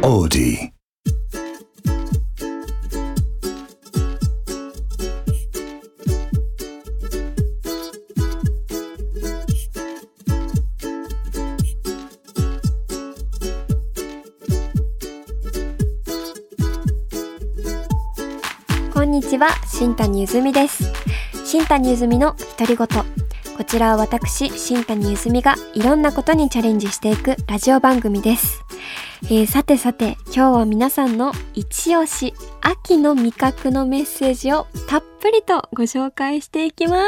Audi. こんにちは、新谷ゆずみです。新谷ゆずみの独り言。こちらは私、新谷ゆずみがいろんなことにチャレンジしていくラジオ番組です。さて今日は皆さんの一押し秋の味覚のメッセージをたっぷりとご紹介していきます。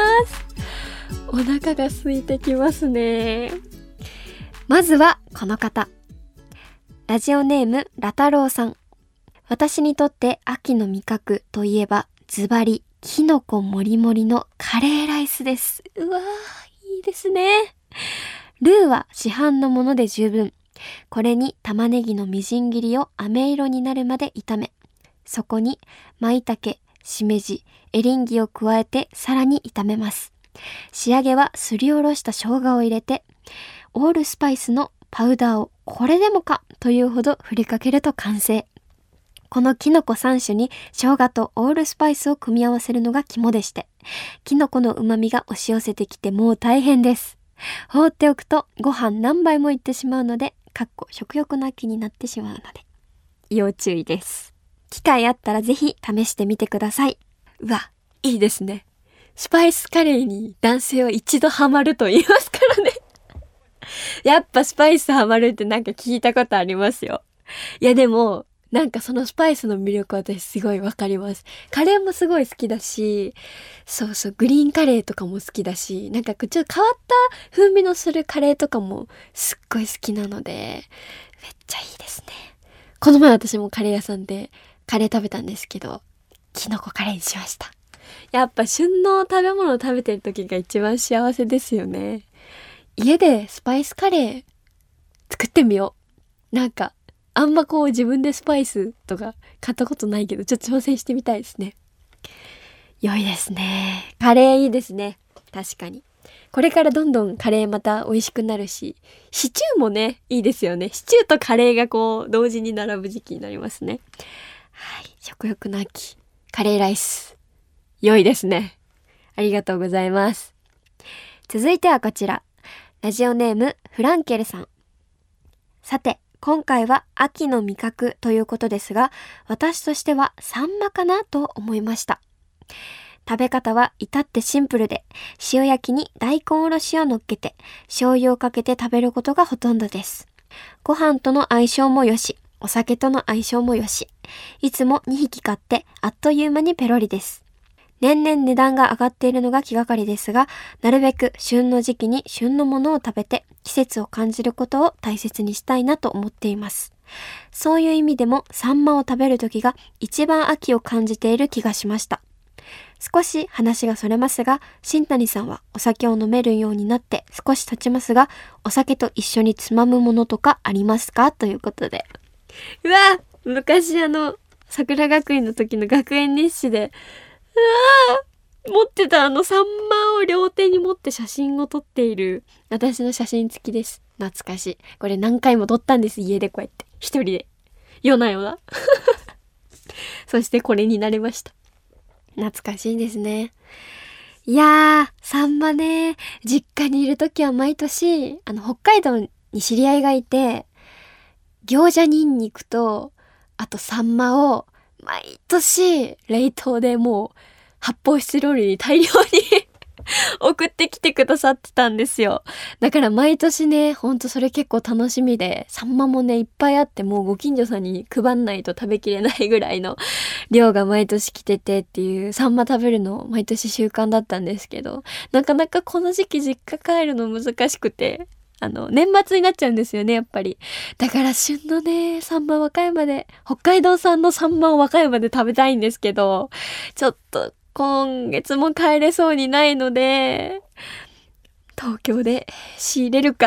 お腹が空いてきますね。まずはこの方、ラジオネームラタロウさん。私にとって秋の味覚といえばズバリきのこもりもりのカレーライスです。うわー、いいですね。ルーは市販のもので十分。これに玉ねぎのみじん切りを飴色になるまで炒め、そこに舞茸、しめじ、エリンギを加えてさらに炒めます。仕上げはすりおろした生姜を入れて、オールスパイスのパウダーをこれでもかというほど振りかけると完成。このキノコ3種に生姜とオールスパイスを組み合わせるのが肝でして、キノコの旨味が押し寄せてきてもう大変です。放っておくとご飯何杯もいってしまうので、食欲の秋になってしまうので要注意です。機会あったらぜひ試してみてください。うわ、いいですね。スパイスカレーに男性は一度ハマると言いますからね。やっぱスパイスハマるってなんか聞いたことありますよ。いやでもなんかそのスパイスの魅力は私すごいわかります。カレーもすごい好きだし、グリーンカレーとかも好きだし、なんかちょっと変わった風味のするカレーとかもすっごい好きなので、めっちゃいいですね。この前私もカレー屋さんでカレー食べたんですけど、キノコカレーにしました。やっぱ旬の食べ物を食べてる時が一番幸せですよね。家でスパイスカレー作ってみよう。なんかあんま自分でスパイスとか買ったことないけど、ちょっと挑戦してみたいですね。良いですね。カレーいいですね。確かに。これからどんどんカレーまた美味しくなるし、シチューもね、いいですよね。シチューとカレーが同時に並ぶ時期になりますね。はい。食欲の秋。カレーライス。良いですね。ありがとうございます。続いてはこちら。ラジオネームフランケルさん。さて、今回は秋の味覚ということですが、私としてはサンマかなと思いました。食べ方は至ってシンプルで、塩焼きに大根おろしを乗っけて、醤油をかけて食べることがほとんどです。ご飯との相性もよし、お酒との相性もよし、いつも2匹買ってあっという間にペロリです。年々値段が上がっているのが気がかりですが、なるべく旬の時期に旬のものを食べて季節を感じることを大切にしたいなと思っています。そういう意味でもサンマを食べる時が一番秋を感じている気がしました。少し話がそれますが、新谷さんはお酒を飲めるようになって少し経ちますが、お酒と一緒につまむものとかありますか？ということで。うわ！昔桜学院の時の学園日誌で、持ってたサンマを両手に持って写真を撮っている私の写真付きです。懐かしい。これ何回も撮ったんです。家でこうやって一人で夜な夜なそしてこれになりました。懐かしいですね。いやー、サンマね、実家にいる時は毎年北海道に知り合いがいて、餃子ニンニクとあとサンマを毎年冷凍でもう発泡スチロールに大量に送ってきてくださってたんですよ。だから毎年ね、ほんとそれ結構楽しみで、サンマもねいっぱいあって、もうご近所さんに配んないと食べきれないぐらいの量が毎年来ててっていう、サンマ食べるの毎年習慣だったんですけど、なかなかこの時期実家帰るの難しくて、年末になっちゃうんですよね、やっぱり。だから旬のね、サンマ北海道産のサンマを和歌山で食べたいんですけど、ちょっと今月も帰れそうにないので、東京で仕入れるか。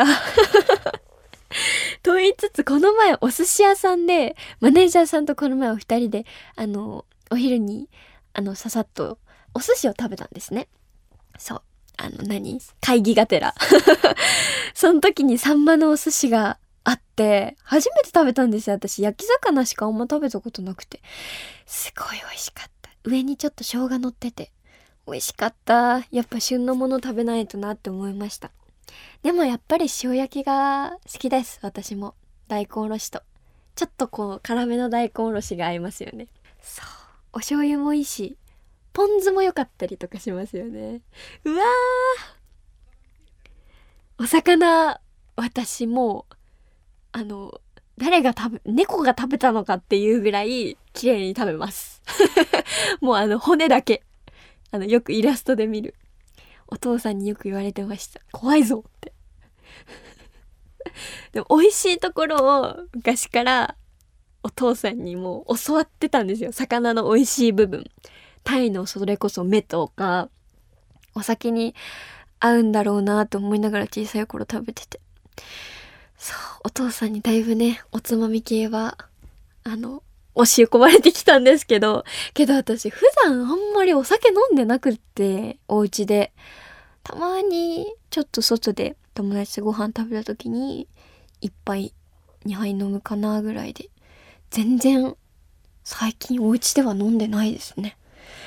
と言いつつ、この前お寿司屋さんで、マネージャーさんとこの前お二人で、お昼に、ささっとお寿司を食べたんですね。そう。会議がてら。その時にサンマのお寿司があって、初めて食べたんですよ。私、焼き魚しかあんま食べたことなくて。すごい美味しかった。上にちょっと生姜乗ってて、美味しかった。やっぱ旬のもの食べないとなって思いました。でもやっぱり塩焼きが好きです。私も。大根おろしと。ちょっとこう、辛めの大根おろしが合いますよね。そう。お醤油もいいし、ポン酢も良かったりとかしますよね。うわー。お魚、私も猫が食べたのかっていうぐらい綺麗に食べます。もう骨だけ。よくイラストで見る。お父さんによく言われてました。怖いぞって。でも美味しいところを昔からお父さんにも教わってたんですよ。魚の美味しい部分。タイのそれこそ目とか、お酒に合うんだろうなと思いながら小さい頃食べてて。そう、お父さんにだいぶね、おつまみ系は、教え込まれてきたんですけど私普段あんまりお酒飲んでなくって、お家で。たまにちょっと外で友達とご飯食べた時に、1杯、2杯飲むかなぐらいで。全然、最近お家では飲んでないですね。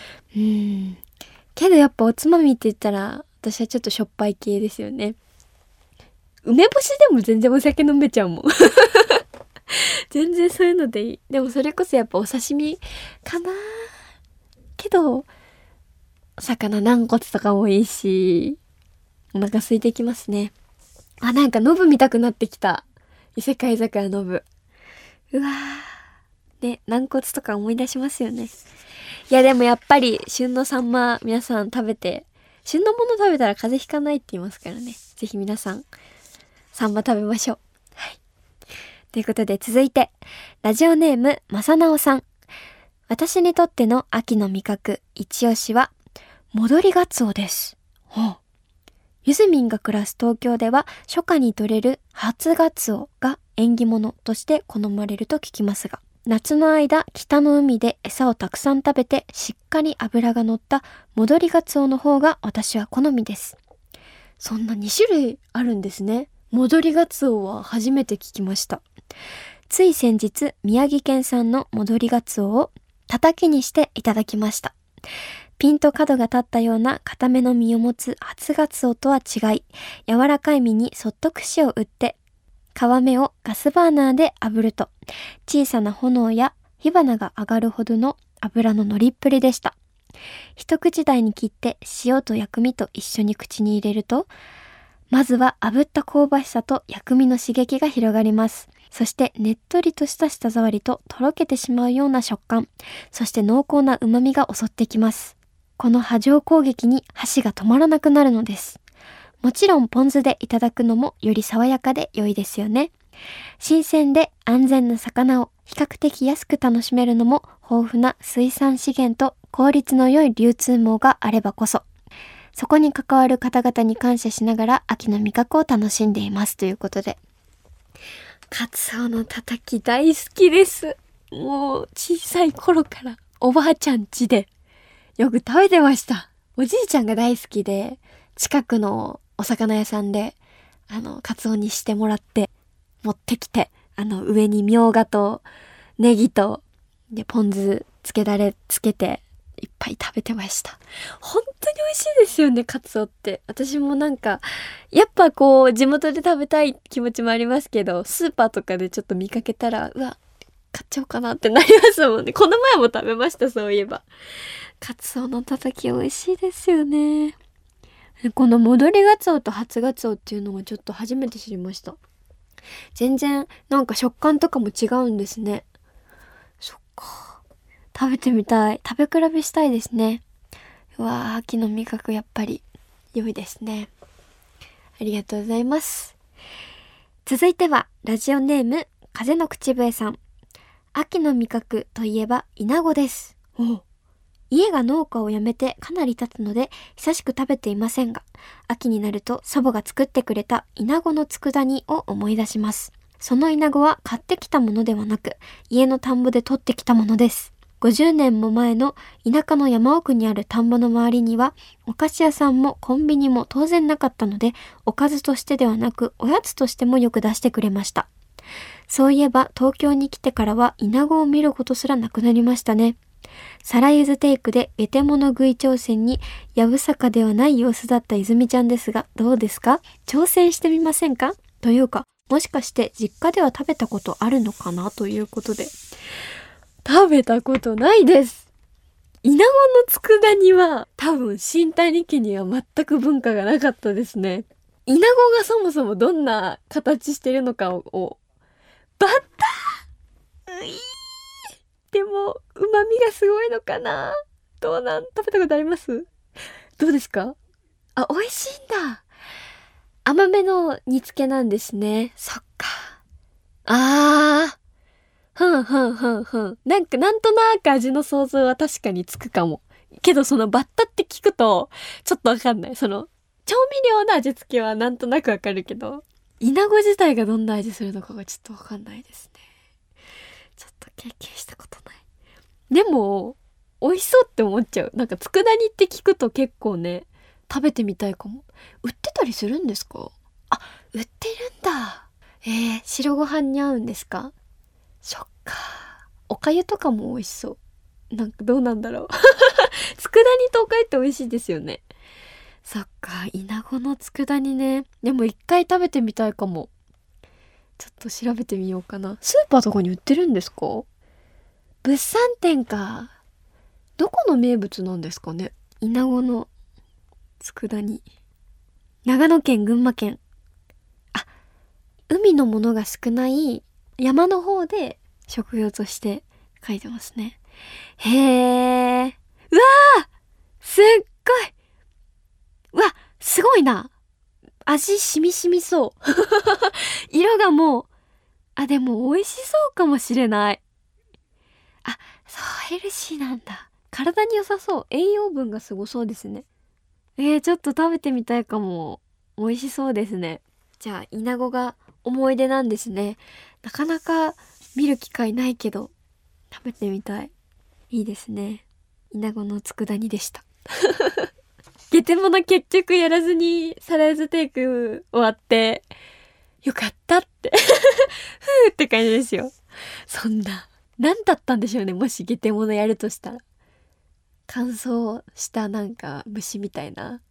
けどやっぱおつまみって言ったら、私はちょっとしょっぱい系ですよね。梅干しでも全然お酒飲めちゃうもん。全然そういうのでいい。でもそれこそやっぱお刺身かな。けど、お魚軟骨とかもいいし、お腹空いてきますね。なんかノブ見たくなってきた。異世界酒屋ノブ。うわー。ね、軟骨とか思い出しますよね。いやでもやっぱり旬のサンマ皆さん食べて、旬のもの食べたら風邪ひかないって言いますからね。ぜひ皆さん、サンマ食べましょう。はい。ということで続いて、ラジオネームまさなおさん。私にとっての秋の味覚、一押しは、戻りガツオです。ゆずみんが暮らす東京では、初夏に採れる初ガツオが縁起物として好まれると聞きますが、夏の間、北の海で餌をたくさん食べて、しっかり脂が乗った戻りガツオの方が私は好みです。そんな2種類あるんですね。戻りガツオは初めて聞きました。つい先日、宮城県産の戻りガツオを叩きにしていただきました。ピンと角が立ったような固めの身を持つ初ガツオとは違い、柔らかい身にそっと串を打って、皮目をガスバーナーで炙ると、小さな炎や火花が上がるほどの油の乗りっぷりでした。一口大に切って塩と薬味と一緒に口に入れると、まずは炙った香ばしさと薬味の刺激が広がります。そしてねっとりとした舌触りととろけてしまうような食感、そして濃厚な旨味が襲ってきます。この波状攻撃に箸が止まらなくなるのです。もちろんポン酢でいただくのもより爽やかで良いですよね。新鮮で安全な魚を比較的安く楽しめるのも豊富な水産資源と効率の良い流通網があればこそ。そこに関わる方々に感謝しながら秋の味覚を楽しんでいますということで。カツオのたたき大好きです。もう小さい頃からおばあちゃん家でよく食べてました。おじいちゃんが大好きで、近くのお魚屋さんでカツオにしてもらって持ってきて、上にみょうがとネギとでポン酢つけだれつけていっぱい食べてました。本当に美味しいですよね、カツオって。私もなんかやっぱこう地元で食べたい気持ちもありますけど、スーパーとかでちょっと見かけたらうわ買っちゃおうかなってなりますもんね。この前も食べました。そういえばカツオのたたき美味しいですよね。この戻りガツオと初ガツオっていうのがちょっと初めて知りました。全然なんか食感とかも違うんですね。そっか、食べてみたい。食べ比べしたいですね。うわー、秋の味覚やっぱり良いですね。ありがとうございます。続いてはラジオネーム風の口笛さん。秋の味覚といえばイナゴです。家が農家を辞めてかなり経つので久しく食べていませんが、秋になると祖母が作ってくれたイナゴの佃煮を思い出します。そのイナゴは買ってきたものではなく、家の田んぼで取ってきたものです。50年も前の田舎の山奥にある田んぼの周りには、お菓子屋さんもコンビニも当然なかったので、おかずとしてではなくおやつとしてもよく出してくれました。 そういえば東京に来てからはイナゴを見ることすらなくなりましたね。皿ゆずテイクでゲテモノ食い挑戦にやぶさかではない様子だった泉ちゃんですが、どうですか？挑戦してみませんか？というか、もしかして実家では食べたことあるのかなということで。食べたことないです。イナゴの佃煮は多分新谷家には全く文化がなかったですね。イナゴがそもそもどんな形してるのかをバッター、でも旨味がすごいのかな。食べたことあります？どうですか？あ、美味しいんだ。甘めの煮付けなんですね。そっか。なんとなく味の想像は確かにつくかも。けどそのバッタって聞くと、ちょっとわかんない。その、調味料の味付けはなんとなくわかるけど、イナゴ自体がどんな味するのかがちょっとわかんないですね。ちょっと経験したことない。でも、美味しそうって思っちゃう。なんか佃煮って聞くと結構ね、食べてみたいかも。売ってたりするんですか？あ、売ってるんだ。白ご飯に合うんですか？そっか。お粥とかも美味しそう。なんかどうなんだろう。佃煮とお粥って美味しいですよね。そっか、イナゴの佃煮ね。でも一回食べてみたいかも。ちょっと調べてみようかな。スーパーとかに売ってるんですか？物産展か。どこの名物なんですかね？イナゴの佃煮。長野県、群馬県。あ、海のものが少ない山の方で食用として書いてますね。へー。うわー、すっごい。うわ、すごいな。味しみしみそう。色がもう、でも美味しそうかもしれない。そう、ヘルシーなんだ。体に良さそう。栄養分がすごそうですね。ちょっと食べてみたいかも。美味しそうですね。じゃあ、イナゴが思い出なんですね。なかなか見る機会ないけど、食べてみたい。いいですね。イナゴの佃煮でした。ゲテモノ結局やらずにサライズテイク終わって、よかったって。ふーって感じですよ。そんな。何だったんでしょうね。もしゲテモノやるとしたら。乾燥したなんか虫みたいな。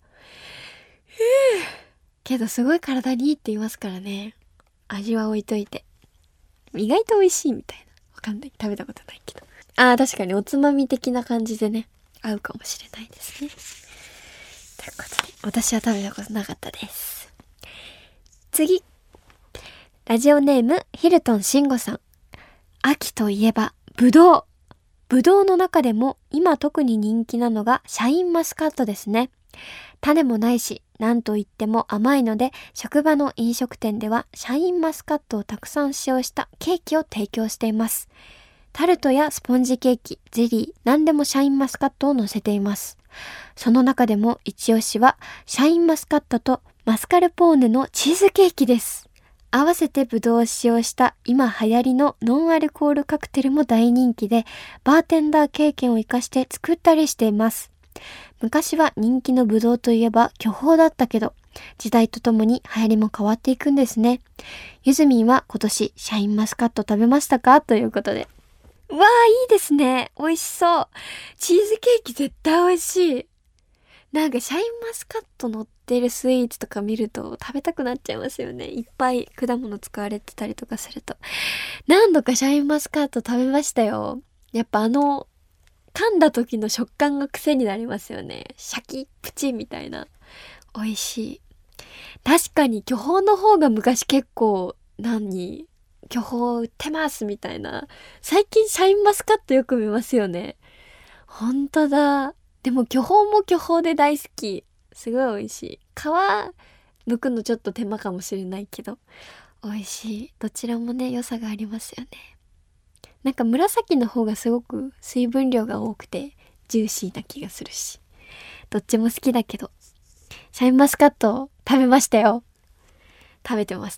けどすごい体にいいって言いますからね。味は置いといて。意外と美味しいみたいな。わかんない。食べたことないけど。確かにおつまみ的な感じでね、合うかもしれないですね。ということで、私は食べたことなかったです。次。ラジオネーム、ヒルトンシンゴさん。秋といえば、ぶどう。ぶどうの中でも今特に人気なのがシャインマスカットですね。種もないし、なんといっても甘いので、職場の飲食店ではシャインマスカットをたくさん使用したケーキを提供しています。タルトやスポンジケーキ、ゼリー、何でもシャインマスカットを乗せています。その中でも一押しは、シャインマスカットとマスカルポーネのチーズケーキです。合わせてブドウを使用した今流行りのノンアルコールカクテルも大人気で、バーテンダー経験を活かして作ったりしています。昔は人気のブドウといえば巨峰だったけど、時代とともに流行りも変わっていくんですね。ゆずみんは今年シャインマスカット食べましたか？ということで。うわー、いいですね。美味しそう。チーズケーキ絶対美味しい。なんかシャインマスカット乗ってるスイーツとか見ると食べたくなっちゃいますよね。いっぱい果物使われてたりとかすると。何度かシャインマスカット食べましたよ。やっぱ噛んだ時の食感が癖になりますよね。シャキップチみたいな。美味しい。確かに巨峰の方が昔結構巨峰売ってますみたいな。最近シャインマスカットよく見ますよね。ほんとだ。でも巨峰も巨峰で大好き。すごい美味しい。皮剥くのちょっと手間かもしれないけど美味しい。どちらもね、良さがありますよね。なんか紫の方がすごく水分量が多くてジューシーな気がするし、どっちも好きだけど、シャインマスカット食べましたよ。食べてます。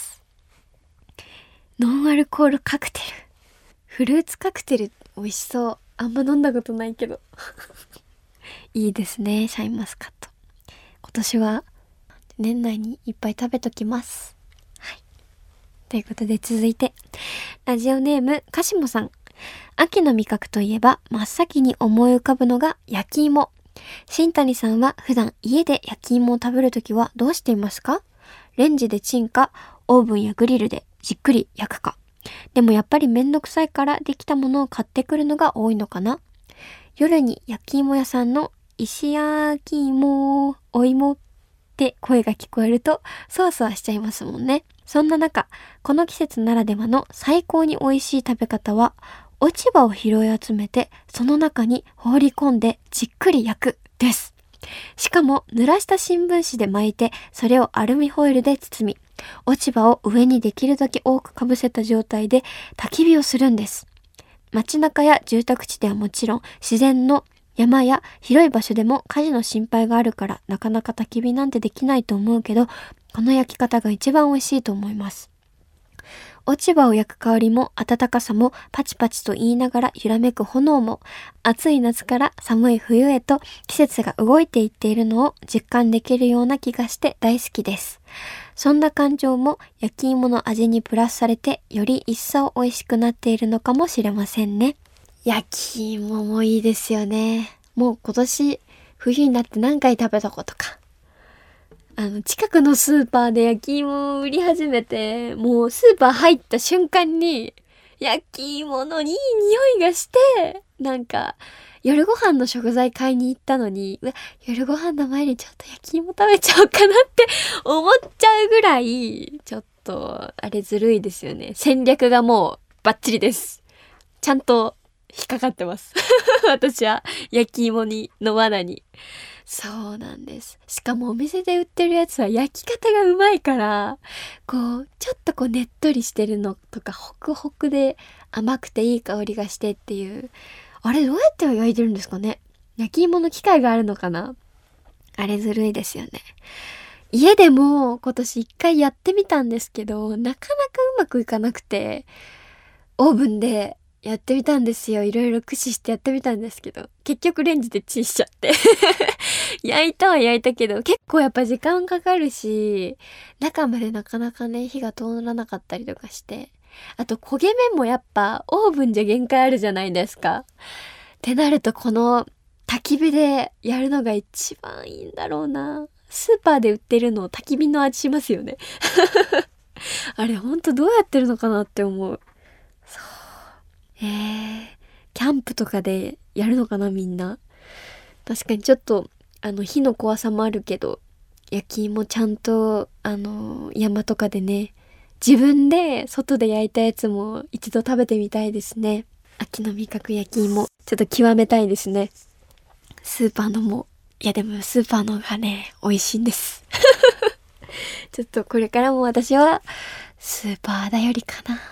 ノンアルコールカクテル、フルーツカクテル美味しそう。あんま飲んだことないけどいいですね、シャインマスカット。今年は年内にいっぱい食べときます。はい。 ということで続いて、ラジオネームかしもさん。秋の味覚といえば真っ先に思い浮かぶのが焼き芋。新谷さんは普段家で焼き芋を食べるときはどうしていますか？レンジでチンか、オーブンやグリルでじっくり焼くか。でもやっぱりめんどくさいからできたものを買ってくるのが多いのかな。夜に焼き芋屋さんの石焼き芋、お芋って声が聞こえるとそわそわしちゃいますもんね。そんな中、この季節ならではの最高に美味しい食べ方は、落ち葉を拾い集めてその中に放り込んでじっくり焼くです。しかも濡らした新聞紙で巻いて、それをアルミホイルで包み、落ち葉を上にできるだけ多くかぶせた状態で焚き火をするんです。街中や住宅地ではもちろん、自然の山や広い場所でも火事の心配があるからなかなか焚き火なんてできないと思うけど、この焼き方が一番美味しいと思います。落ち葉を焼く香りも温かさもパチパチと言いながら揺らめく炎も、暑い夏から寒い冬へと季節が動いていっているのを実感できるような気がして大好きです。そんな感情も焼き芋の味にプラスされて、より一層美味しくなっているのかもしれませんね。焼き芋もいいですよね。もう今年冬になって何回食べたことか。近くのスーパーで焼き芋を売り始めて、もうスーパー入った瞬間に焼き芋のいい匂いがして、なんか夜ご飯の食材買いに行ったのに、夜ご飯の前にちょっと焼き芋食べちゃおうかなって思っちゃうぐらい、ちょっとあれずるいですよね。戦略がもうバッチリです。ちゃんと引っかかってます私は焼き芋の罠に。そうなんです。しかもお店で売ってるやつは焼き方がうまいから、ちょっとねっとりしてるのとか、ホクホクで甘くていい香りがしてっていう。あれどうやって焼いてるんですかね？焼き芋の機械があるのかな？あれずるいですよね。家でも今年一回やってみたんですけど、なかなかうまくいかなくて、オーブンでやってみたんですよ。いろいろ駆使してやってみたんですけど、結局レンジでチンしちゃって焼いたは焼いたけど、結構やっぱ時間かかるし、中までなかなかね、火が通らなかったりとかして。あと焦げ目もやっぱオーブンじゃ限界あるじゃないですか。ってなるとこの焚き火でやるのが一番いいんだろうな。スーパーで売ってるの焚き火の味しますよねあれほんとどうやってるのかなって思う。そう。キャンプとかでやるのかなみんな。確かにちょっと火の怖さもあるけど、焼き芋ちゃんと山とかでね、自分で外で焼いたやつも一度食べてみたいですね。秋の味覚焼き芋ちょっと極めたいですね。スーパーのも、いやでもスーパーのがね美味しいんですちょっとこれからも私はスーパーだよりかな。はい、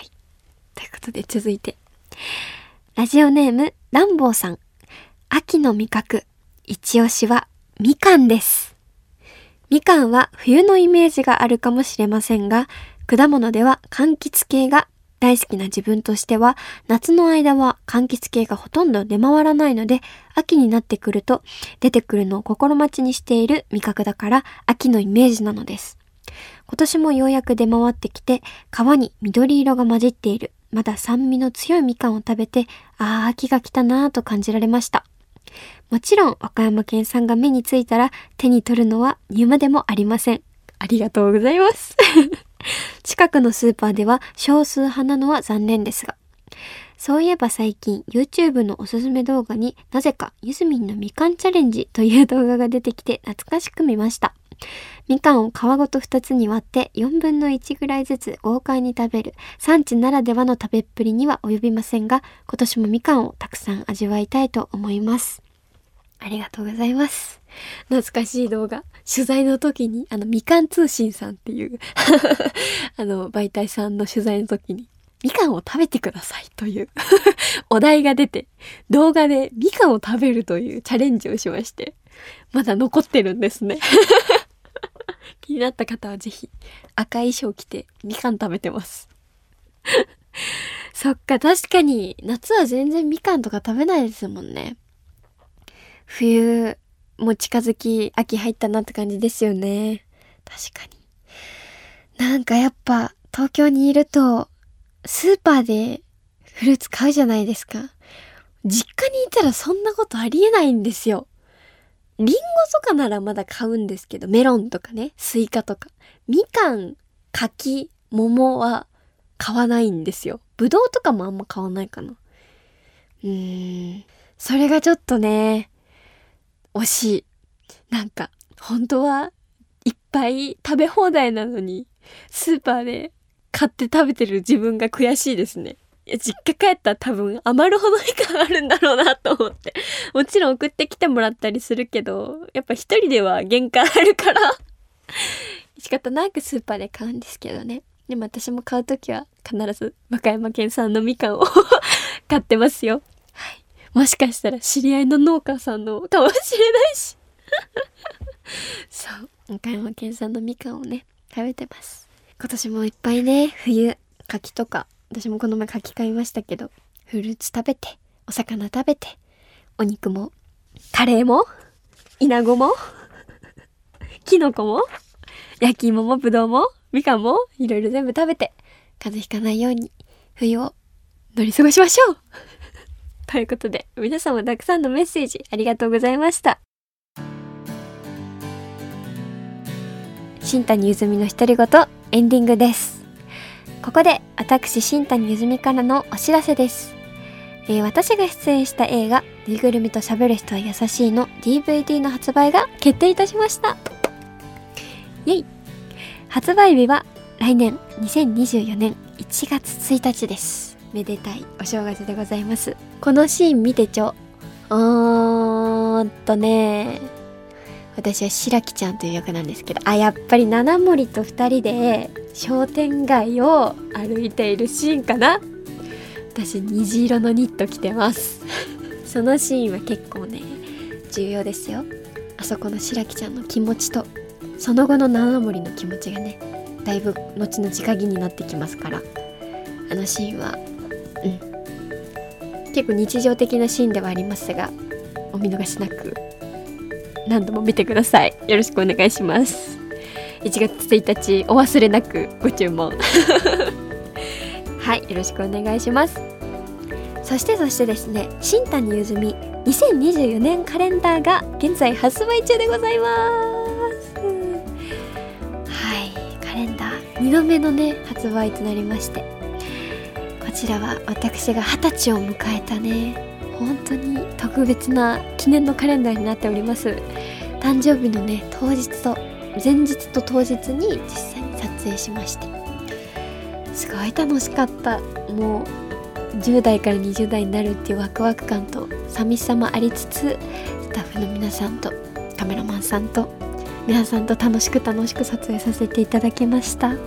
ということで続いて、ラジオネームランボーさん。秋の味覚一押しはみかんです。みかんは冬のイメージがあるかもしれませんが、果物では柑橘系が大好きな自分としては、夏の間は柑橘系がほとんど出回らないので、秋になってくると出てくるのを心待ちにしている味覚だから秋のイメージなのです。今年もようやく出回ってきて、皮に緑色が混じっているまだ酸味の強いみかんを食べて、秋が来たなぁと感じられました。もちろん和歌山県産が目についたら手に取るのは言うまでもありません。ありがとうございます近くのスーパーでは少数派なのは残念ですが、そういえば最近 YouTube のおすすめ動画になぜかゆずみんのみかんチャレンジという動画が出てきて懐かしく見ました。みかんを皮ごと2つに割って4分の1ぐらいずつ豪快に食べる産地ならではの食べっぷりには及びませんが、今年もみかんをたくさん味わいたいと思います。ありがとうございます。懐かしい動画。取材の時に、みかん通信さんっていう媒体さんの取材の時に、みかんを食べてくださいというお題が出て、動画でみかんを食べるというチャレンジをしまして、まだ残ってるんですね気になった方はぜひ、赤い衣装着てみかん食べてますそっか、確かに夏は全然みかんとか食べないですもんね。冬も近づき秋入ったなって感じですよね。確かに。 なんかやっぱ東京にいるとスーパーでフルーツ買うじゃないですか。実家にいたらそんなことありえないんですよ。リンゴとかならまだ買うんですけど、メロンとかね、スイカとか。みかん、柿、桃は買わないんですよ。ぶどうとかもあんま買わないかな。それがちょっとね、惜しい。なんか、本当はいっぱい食べ放題なのに、スーパーで買って食べてる自分が悔しいですね。実家帰ったら多分余るほどみかんあるんだろうなと思って。もちろん送ってきてもらったりするけど、やっぱ一人では限界あるから仕方なくスーパーで買うんですけどね。でも私も買うときは必ず和歌山県産のみかんを買ってますよ。はい。もしかしたら知り合いの農家さんのかもしれないしそう、和歌山県産のみかんをね、食べてます。今年もいっぱいね、冬、柿とか、私もこの前柿買いましたけど、フルーツ食べて、お魚食べて、お肉も、カレーも、イナゴも、キノコも、焼き芋もぶどうも、みかんも、いろいろ全部食べて、風邪ひかないように、冬を乗り過ごしましょうということで、皆さんもたくさんのメッセージありがとうございました。新谷ゆずみの独り言エンディングです。ここで私新谷ゆずみからのお知らせです。私が出演した映画ぬいぐるみと喋る人は優しいの DVD の発売が決定いたしました。イエイ。発売日は来年2024年1月1日です。めでたいお正月でございます。このシーン見てちょ。私は白木ちゃんという役なんですけど、やっぱり七森と2人で商店街を歩いているシーンかな。私虹色のニット着てますそのシーンは結構ね重要ですよ。あそこの白木ちゃんの気持ちとその後の七森の気持ちがねだいぶ後々鍵になってきますから、あのシーンは結構日常的なシーンではありますが、お見逃しなく何度も見てください。よろしくお願いします。1月1日お忘れなくご注文はい、よろしくお願いします。そしてですね、新谷ゆずみ2024年カレンダーが現在発売中でございます。はい、カレンダー2度目のね発売となりまして、こちらは私が20歳を迎えたね本当に特別な記念のカレンダーになっております。誕生日のね当日と前日と当日に実際に撮影しまして、すごい楽しかった。もう10代から20代になるっていうワクワク感と寂しさもありつつ、スタッフの皆さんとカメラマンさんと皆さんと楽しく撮影させていただきました。はい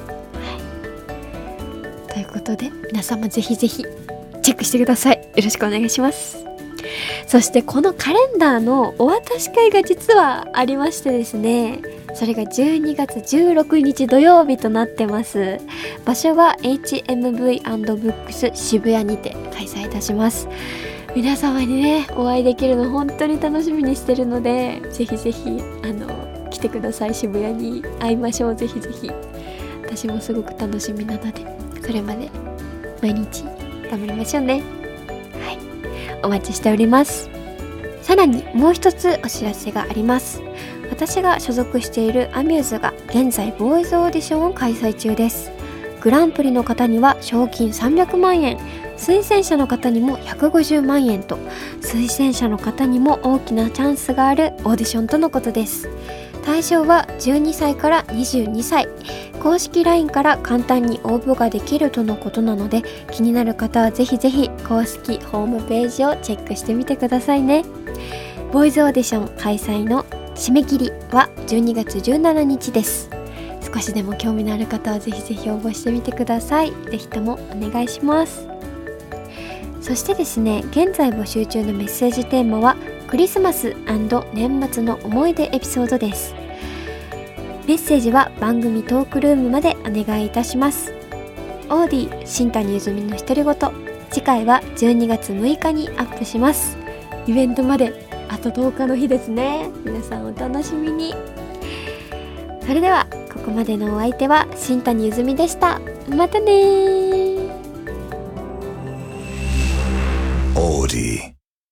、ということで皆様ぜひぜひチェックしてください。よろしくお願いします。そしてこのカレンダーのお渡し会が実はありましてですね、それが12月16日土曜日となってます。場所は HMV&BOOKS 渋谷にて開催いたします。皆様にねお会いできるの本当に楽しみにしてるので、ぜひぜひ来てください。渋谷に会いましょう。ぜひぜひ。私もすごく楽しみなので、それまで毎日頑張りましょうね。はい、お待ちしております。さらにもう一つお知らせがあります。私が所属しているアミューズが現在ボーイズオーディションを開催中です。グランプリの方には賞金300万円、推薦者の方にも150万円と、推薦者の方にも大きなチャンスがあるオーディションとのことです。対象は12歳から22歳。公式 LINE から簡単に応募ができるとのことなので、気になる方はぜひぜひ公式ホームページをチェックしてみてくださいね。ボーイズオーディション開催の締め切りは12月17日です。少しでも興味のある方はぜひぜひ応募してみてください。ぜひともお願いします。そしてですね、現在募集中のメッセージテーマはクリスマス&年末の思い出エピソードです。メッセージは番組トークルームまでお願いいたします。オーディ新谷ゆずみの独り言、次回は12月6日にアップします。イベントまであと10日の日ですね。皆さんお楽しみに。それではここまでのお相手は新谷ゆずみでした。またねー。オーディ